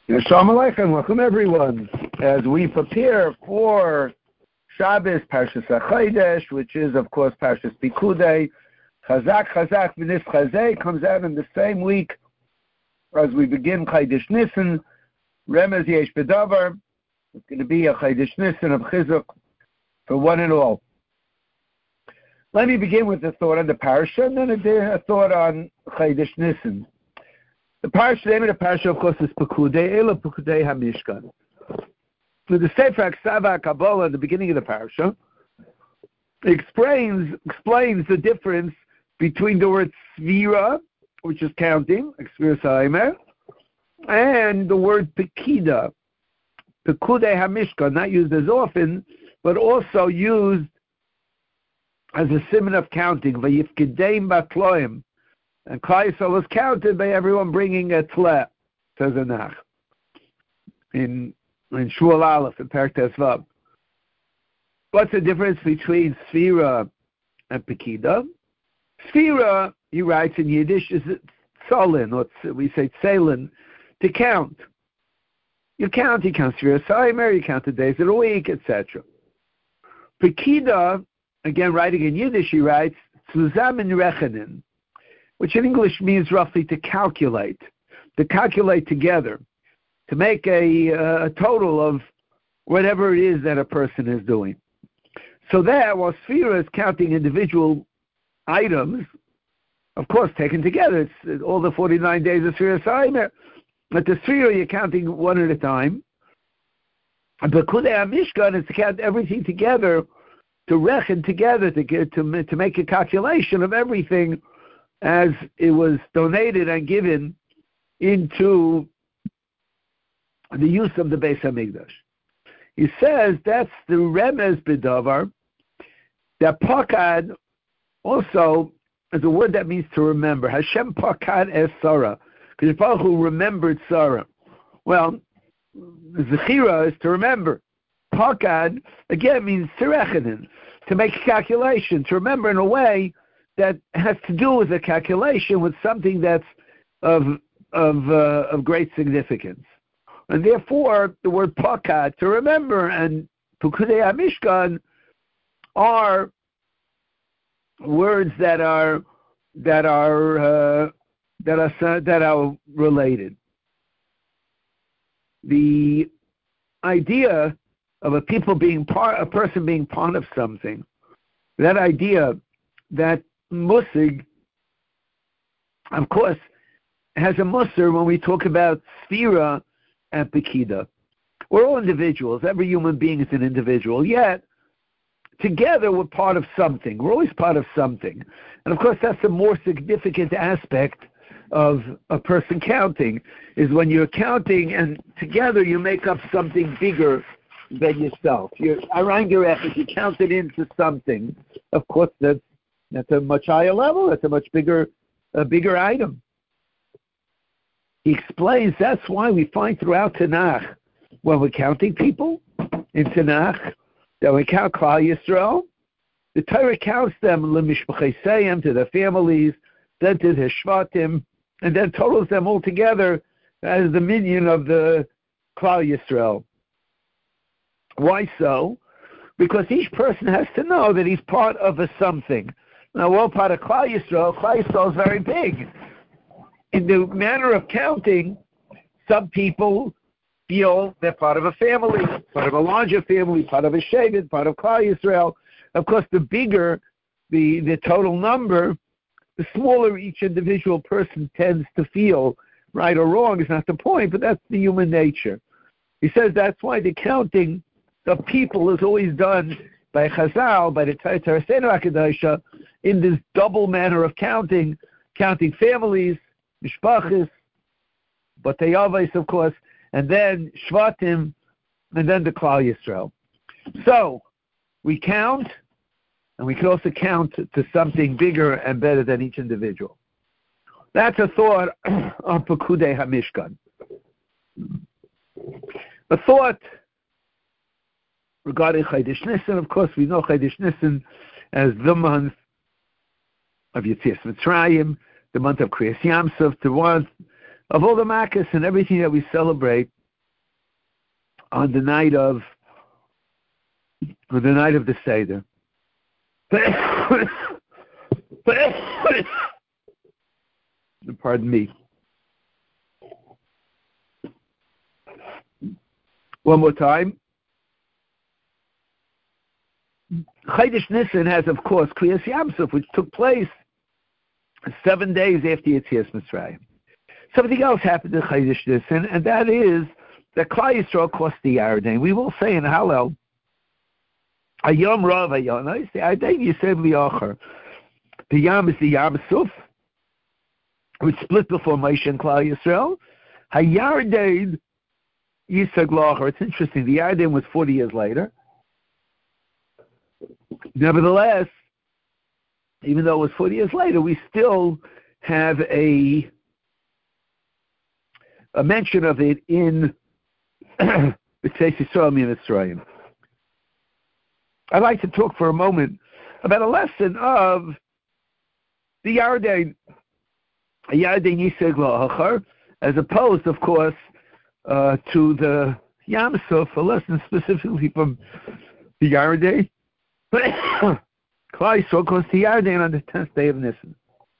Shalom Aleichem, welcome everyone. As we prepare for Shabbos, Parshas HaChodesh, which is of course Parshas Pikudei, Chazak V'nis Chazei comes out in the same week as we begin Chodesh Nisan, Remez Yesh B'Davar. It's going to be a Chodesh Nisan of Chizuk for one and all. Let me begin with a thought on the Parsha and then a thought on Chodesh Nisan. The name of the parsha, of course, is Pekudei, Ela Pekudei HaMishkan. So the Sefer Ksava Kabbalah at the beginning of the parsha explains the difference between the word Svira, which is counting, Svira Saimer, and the word Pekida, Pekudei HaMishkan, not used as often, but also used as a simon of counting, Vayifkedeim Batloim. And Klal Yisrael was counted by everyone bringing a tle, says Anach, in Shmuel Aleph, in Perek Vav. What's the difference between Sfira and Pekida? Sfira, he writes in Yiddish, is Tsolin, or we say Tselin, to count. You count Sfira Saimer, you count the days of the week, etc. Pekida, again writing in Yiddish, he writes, Zusammen rechnen, which in English means roughly to calculate together, to make a total of whatever it is that a person is doing. So that, while Sfira is counting individual items, of course, taken together, it's all the 49 days of Sfira Saimer, but the Sfira you're counting one at a time. And Pekudei HaMishkan is to count everything together, to reckon together, to make a calculation of everything as it was donated and given into the use of the Beis HaMikdash. He says that's the Remez B'Davar, that Pakad also is a word that means to remember. Hashem Pakad es Sarah, because Baruch Hu remembered Sarah. Well, Zechira is to remember. Pakad, again, means Tzirechinen, to make a calculation, to remember in a way that has to do with a calculation, with something that's of great significance. And therefore, the word pakad, to remember, and Pekudei HaMishkan are words that are related. The idea of a person being part of something, that idea, that musig, of course, has a musar when we talk about Sfira and Pekida. We're all individuals. Every human being is an individual. Yet, together we're part of something. We're always part of something. And of course, that's the more significant aspect of a person counting, is when you're counting and together you make up something bigger than yourself. You count it into something. Of course, that's a much higher level. That's a much bigger item. He explains that's why we find throughout Tanakh, when we're counting people in Tanakh, that we count Klal Yisrael, the Torah counts them lemishpacheseim, to their families, then to their shvatim, and then totals them all together as the minion of the Klal Yisrael. Why so? Because each person has to know that he's part of a something. Now, we're all part of Klal Yisrael. Klal Yisrael is very big. In the manner of counting, some people feel they're part of a family, part of a larger family, part of a shevet, part of Klal Yisrael. Of course, the bigger the total number, the smaller each individual person tends to feel. Right or wrong is not the point, but that's the human nature. He says that's why the counting of people is always done by Chazal, by the Torah HaKadosh, in this double manner of counting families, mishpachos, batei avos, of course, and then shvatim, and then the Klal Yisrael. So, we count, and we can also count to something bigger and better than each individual. That's a thought on Pekudei HaMishkan. A thought regarding Chodesh Nisan. Of course, we know Chodesh Nisan as the month of Yetzias Mitzrayim, the month of Kriyas Yam Suf, the month of all the Makkos and everything that we celebrate on the night of the Seder. Pardon me. One more time. Chodesh Nisan has, of course, Kriyas Yamsuf, which took place 7 days after Yetzias Mitzrayim. Something else happened in Chodesh Nisan, and that is that Klal Yisrael crossed the Yarden. We will say in Hallel, Hayom Rav Hayonais, the Yarden Yisrael Liachar. The Yam is the Yam Suf, which split before Moshe and Klal Yisrael. Hayarden Yisag Lachar. It's interesting. The Yarden was 40 years later. Nevertheless, even though it was 40 years later, we still have a mention of it in B'tzei Yisrael Mitzrayim. I'd like to talk for a moment about a lesson of the Yarden Yisag Lachar, as opposed, of course, to the Yam Suf, a lesson specifically from the Yarden. Klal Yisrael crossed the Yarden on the 10th day of Nisan.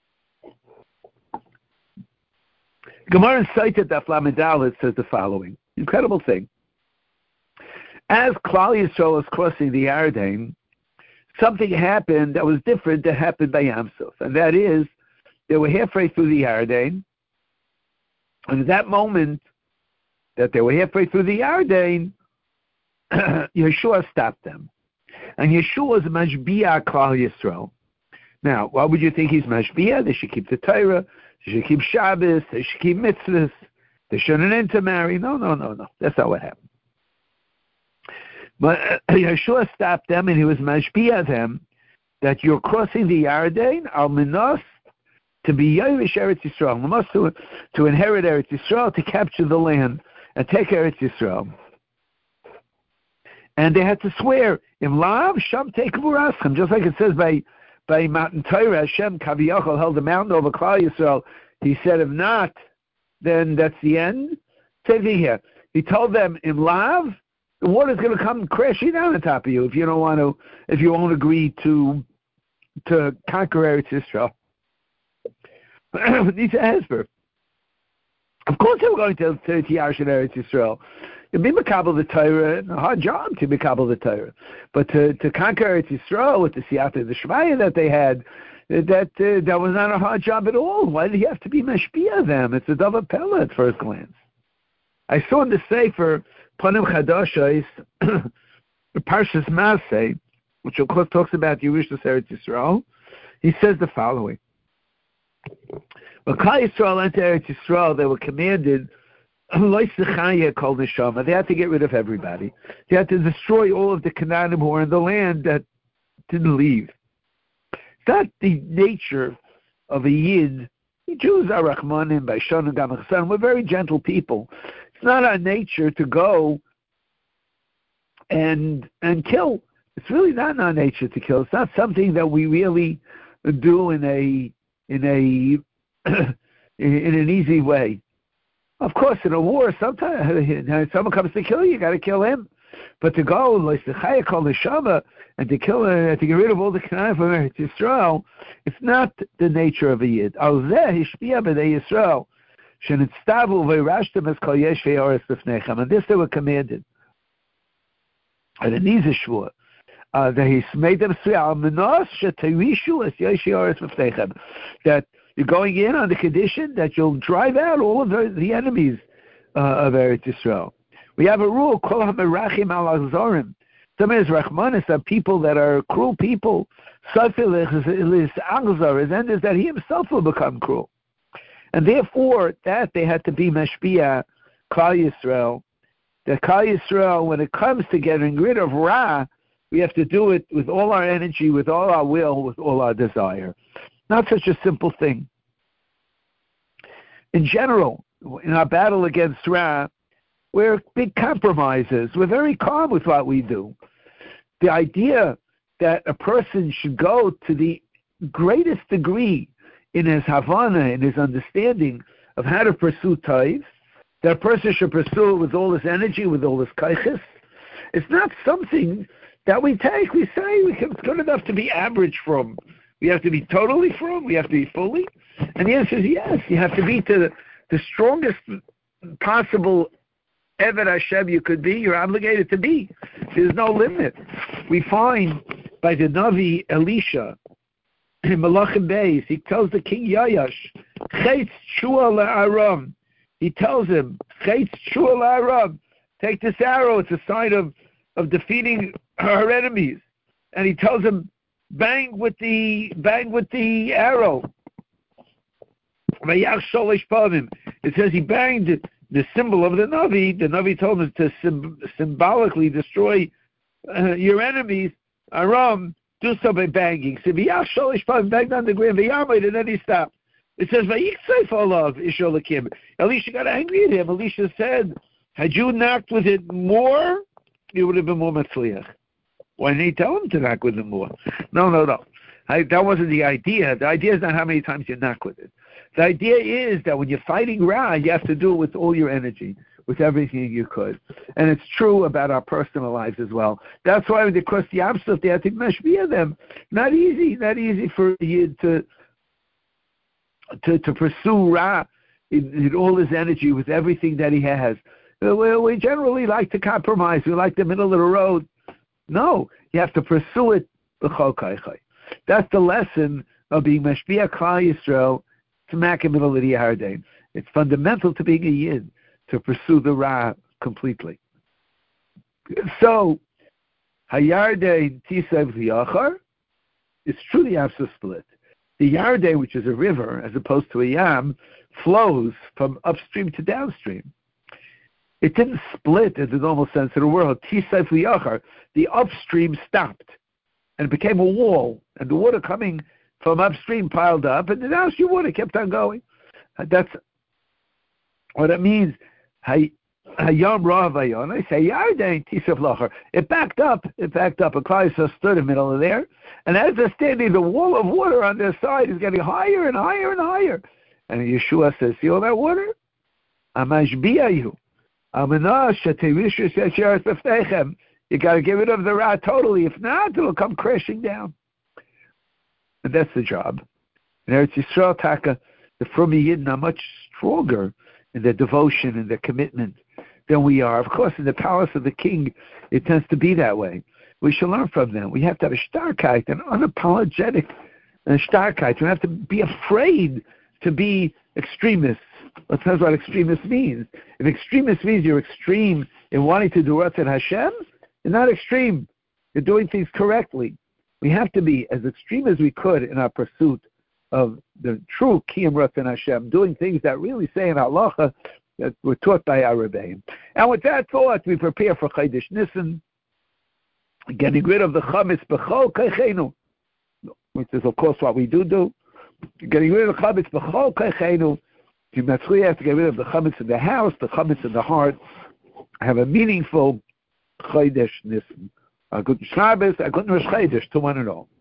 Gemara cited that Lamed says the following incredible thing: as Klal Yisrael was crossing the Yarden, something happened that was different that happened by Yam Suf, and that is they were halfway through the Yarden, and at that moment that they were halfway through the Yarden, Yeshua stopped them. And Yeshua is Mashbiah Klal Yisrael. Now, why would you think he's Mashbiah? They should keep the Torah, they should keep Shabbos, they should keep mitzvahs, they shouldn't intermarry. No. That's not what happened. But Yeshua stopped them, and he was Mashbiah them, that you're crossing the Yarden, al minos, to be Yerush Eretz Yisrael, to inherit Eretz Yisrael, to capture the land, and take Eretz Yisrael. And they had to swear, Im Lav, Sham Teikavu Raschem, just like it says by Matan Torah, Hashem Kaviyachol held the mountain over Klal Yisrael. He said, if not, then that's the end. Same thing here. He told them, Im Lav, the water's going to come crashing down on top of you if you won't agree to conquer Eretz Yisrael. Needs a Hesper. Of course they were going to Yarshin Eretz Yisrael. To be Makabel the Torah, a hard job to be Makabel the Torah. But to conquer Eretz Yisrael with the Siyata, the Shemaya that they had, that was not a hard job at all. Why did he have to be Mashbiah them? It's a double pella at first glance. I saw in the Sefer, Panim Chadashos, Parshas Maseh, which of course talks about Yerushalayim Eretz Yisrael, he says the following. When Klal Yisrael entered Eretz Yisrael, they were commanded, they had to get rid of everybody. They had to destroy all of the Canaanim who were in the land that didn't leave. It's not the nature of a Yid. The Jews are Rachmanim, Baishan, and Gamachsan. We're very gentle people. It's not our nature to go and kill. It's really not in our nature to kill. It's not something that we really do in an easy way. Of course, in a war, sometimes someone comes to kill you got to kill him. But to go and to kill to get rid of all the Canaan from Eretz Yisrael, it's not the nature of a Yid. And this they were commanded. And it needs a shvur. That he made them swear that you're going in on the condition that you'll drive out all of the enemies of Eretz Yisrael. We have a rule, Kol HaMerachim Al Azorim. Some is Rachmanis are people that are cruel people. Safil is Agzar, his end is that he himself will become cruel. And therefore, that they had to be Mashbiah, Klal Yisrael. That Klal Yisrael, when it comes to getting rid of Ra, we have to do it with all our energy, with all our will, with all our desire. Not such a simple thing. In general, in our battle against Ra, we're big compromisers. We're very calm with what we do. The idea that a person should go to the greatest degree in his Havana, in his understanding of how to pursue Taiv, that a person should pursue it with all his energy, with all his kaiches. It's not something that we take. We say it's good enough to be average from. We have to be totally from. We have to be fully. And the answer is yes. You have to be to the strongest possible Eved Hashem you could be. You're obligated to be. There's no limit. We find by the Navi Elisha in Malachim Beis, he tells the king Yayash, Chetz Shua La'aram. He tells him, Chetz Shua La'aram. Take this arrow. It's a sign of defeating our enemies. And he tells him, bang with the arrow. It says he banged the symbol of the Navi. The Navi told him to symbolically destroy your enemies. Aram, do so by banging. So banged on the ground, and then he stopped. It says, Elisha got angry at him. Elisha said, had you knocked with it more, you would have been more matzliach. Why didn't he tell him to knock with it more? No. That wasn't the idea. The idea is not how many times you knock with it. The idea is that when you're fighting Ra, you have to do it with all your energy, with everything you could. And it's true about our personal lives as well. That's why when they cross the Yam-Suf, they have to mashbiya them. Not easy for you to pursue Ra in all his energy, with everything that he has. We generally like to compromise. We like the middle of the road. No, you have to pursue it. That's the lesson of being Mashbiach Klal Yisrael smack in the middle of the Yarden. It's fundamental to being a Yid to pursue the Ra completely. So, Hayarden Tisav V'Yachar, it's true the Yam-Suf split. The Yarden, which is a river, as opposed to a Yam, flows from upstream to downstream. It didn't split in the normal sense of the word. Tisav V'Yachar, the upstream stopped, and it became a wall, and the water coming from upstream piled up, and the downstream water kept on going. That's what it means. Hayom Rav Ayon. I say Yarden Tisav V'Yachar. It backed up. A Klal Yisrael stood in the middle of there, and as they're standing, the wall of water on their side is getting higher and higher and higher. And Yeshua says, "See all that water? Amashbiyayu. You got to get rid of the Ra totally. If not, it will come crashing down." And that's the job. In Eretz Yisrael, Taka, the Frumi Yidden are much stronger in their devotion and their commitment than we are. Of course, in the palace of the king, it tends to be that way. We should learn from them. We have to have a starkheit, an unapologetic starkheit. We don't have to be afraid to be extremists. That depends what extremist means. If extremist means you're extreme in wanting to do Ratzon Hashem, you're not extreme. You're doing things correctly. We have to be as extreme as we could in our pursuit of the true Kiyum Ratzon Hashem, doing things that really say in halacha that were taught by our Rebbeim. And with that thought, we prepare for Chodesh Nisan, getting rid of the chametz b'chol keichenu, which is of course what we do. Getting rid of the chametz b'chol keichenu. You have to get rid of the chametz in the house, the chametz in the heart. Have a meaningful Chodesh Nisan. A good Shabbos, a good Rosh Chodesh to one and all.